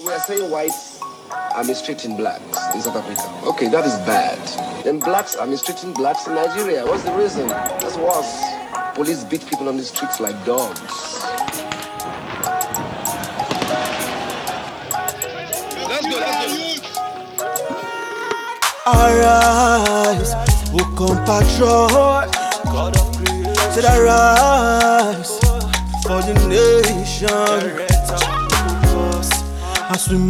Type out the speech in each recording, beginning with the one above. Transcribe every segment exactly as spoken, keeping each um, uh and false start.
We are saying whites are mistreating blacks in South Africa. Okay, that is bad. Then blacks are mistreating blacks in Nigeria. What's the reason? That's worse. Police beat people on the streets like dogs. Let's go, let's go. Arise, O compatriot, God of creation. Said arise for the nation. As we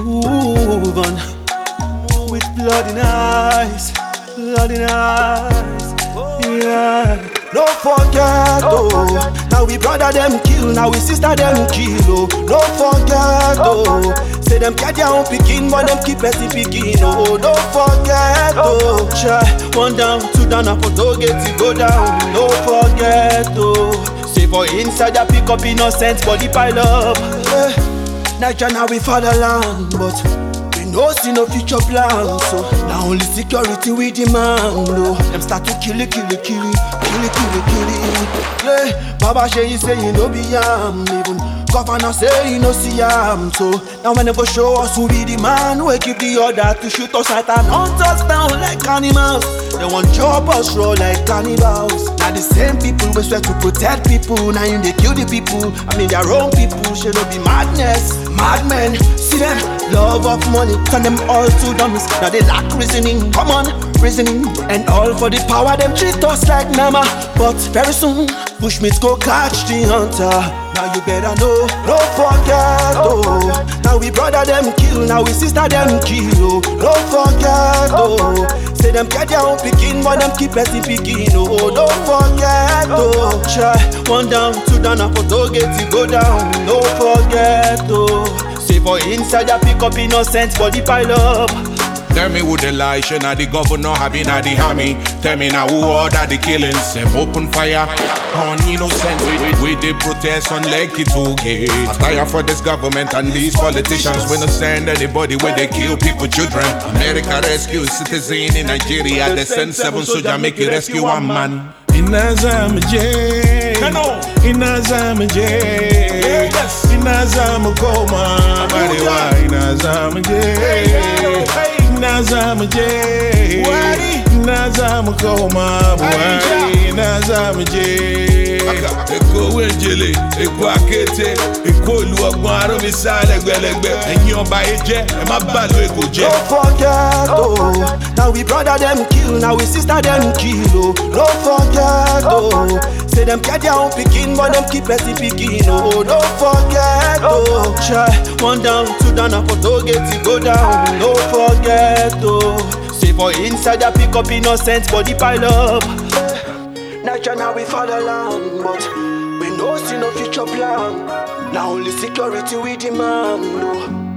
move on with blood in eyes, blood in eyes, yeah. No forget, oh, now we brother them kill, now we sister them kill, oh. No forget, oh, say them get their own picking, but them keep us in picking, oh. Don't forget, oh, try one down, two down, and for to get it go down. No forget, oh, say for inside I pick up innocent body pile up. Yeah. Nigeria now we fatherland, but we no see no future plan. So now only security we demand. Oh, them start to kill it, kill it, kill it, kill it, kill it, kill it. Yeah, Baba say you say you no be yam. Even governor say you no see yam. So now when they go show us who be the man, we keep the order to shoot us at and hunt us down like animals. They want chop us raw like cannibals. Now the same people we swear to protect people, now you they kill the people. I mean their own people should not be madness. Madmen, see them, love of money, turn them all to dummies. Now they lack reasoning, come on, reasoning. And all for the power, them treat us like Nama. But very soon, bushmeats go catch the hunter. Now you better know, don't forget, oh. Now we brother them kill, now we sister them kill, oh. Don't forget, oh. Say them get their own picking, but them keep us in picking, oh. Don't forget, oh. Try one down, two down, and for to get it go down. Don't forget, oh. Say for inside I pick up innocent body pile up. Tell me who the lie, should not the governor having at the army. Tell me now who order the killings. Them open fire on innocent. We the protest on Lekki two gate. I tire for this government and these politicians. We no send anybody when they kill people, children. America rescue citizen in Nigeria. They send seven soldiers make it rescue one man. Inazama J, Inazama J, Inazama Koma, Mariwa, Inazama J, Inazama J, Inazama Koma, Inazama J. Eko wenjele, eko akete, eko luwagbon aromi sa legbelegbe. Ẹ̀yin ọba eje, ẹ má bàlú eko jẹ. Don't forget, oh, now we brother them kill, now we sister them kill, oh. Don't forget, oh, say them get their own picking, but them keep us in picking, oh. Don't forget, oh, try one down, two down, and for to get it go down. Don't forget, oh, say for inside I pick up innocent body pile up. Nigeria now we fatherland, but we no see no future plan. Now only security we demand, oh.